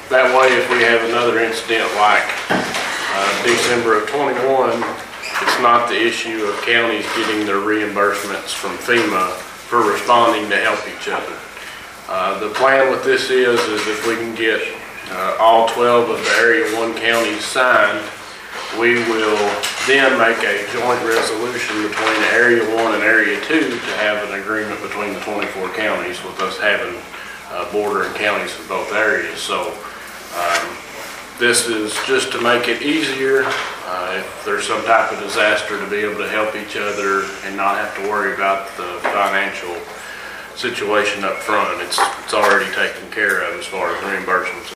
That way, if we have another incident like December of '21, it's not the issue of counties getting their reimbursements from FEMA for responding to help each other. The plan with this is if we can get all 12 of the Area 1 counties signed, we will then make a joint resolution between Area 1 and Area 2 to have an agreement between the 24 counties, with us having bordering counties in both areas. So this is just to make it easier if there's some type of disaster, to be able to help each other and not have to worry about the financial situation up front. It's already taken care of as far as reimbursements.